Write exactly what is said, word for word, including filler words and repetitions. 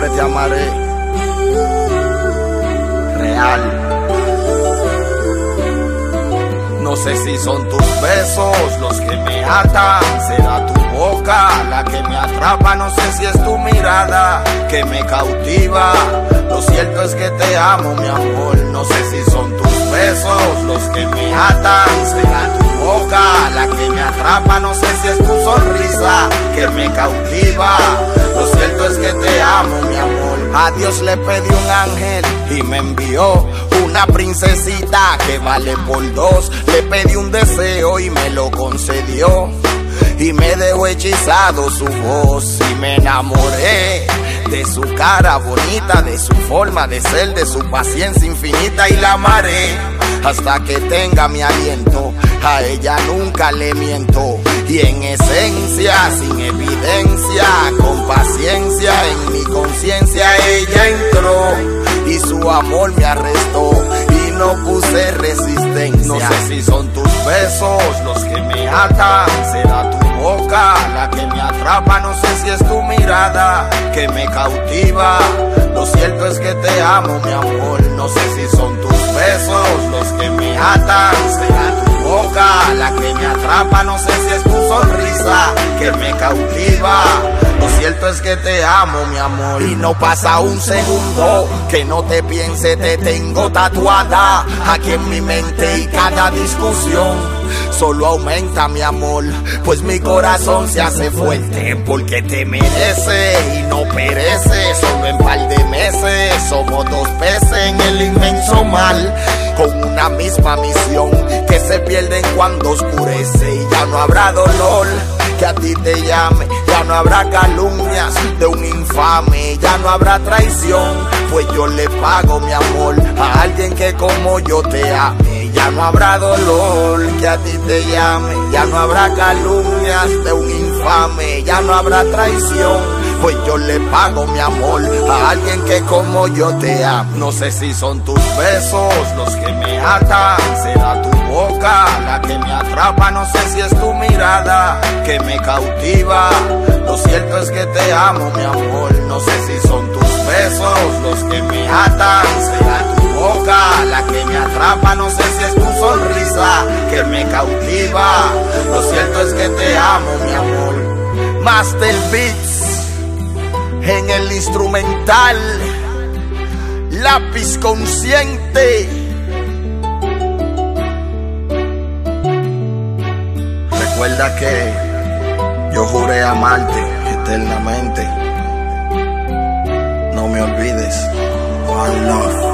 siempre te amaré. Real. No sé si son tus besos los que me atan, será tu boca la que me atrapa. No sé si es tu mirada que me cautiva. Lo cierto es que te amo, mi amor. No sé si son tus besos los que me atan, será tu boca la que me atrapa. No sé si es tu sonrisa que me cautiva. Lo cierto es que te amo, mi amor. A Dios le pedí un ángel y me envió una princesita que vale por dos. Le pedí un deseo y me lo concedió, y me dejó hechizado su voz. Y me enamoré de su cara bonita, de su forma de ser, de su paciencia infinita. Y la amaré hasta que tenga mi aliento. A ella nunca le miento. Y en esencia, sin evidencia, con paciencia en mi conciencia ella entró, y su amor me arrestó y no puse resistencia. No sé si son tus besos los que me atan, será tu boca la que me atrapa. No sé si es tu mirada que me cautiva. Lo cierto es que te amo, mi amor. No sé si son tus besos los que me atan, será tu boca la que me atrapa. No sé si es tu sonrisa que me cautiva. Lo cierto es que te amo, mi amor. Y no pasa un segundo que no te piense, te tengo tatuada aquí en mi mente. Y cada discusión solo aumenta mi amor, pues mi corazón se hace fuerte porque te merece y no perece. Solo en par de meses somos dos peces en el inmenso mar, con una misma misión que se pierden cuando oscurece. Y ya no habrá dolor que a ti te llame, ya no habrá calumnias de un infame, ya no habrá traición, pues yo le pago mi amor a alguien que como yo te ame. Ya no habrá dolor que a ti te llame, ya no habrá calumnias de un infame, ya no habrá traición, pues yo le pago mi amor a alguien que como yo te amo. No sé si son tus besos los que me atan, será tu boca la que me atrapa. No sé si es tu mirada que me cautiva. Lo cierto es que te amo, mi amor. No sé si son tus besos los que me atan, será tu boca la que me atrapa. No sé si es tu sonrisa que me cautiva. Lo cierto es que te amo, mi amor. Master Beats en el instrumental, lápiz consciente. Recuerda que yo juré amarte eternamente. No me olvides. One love.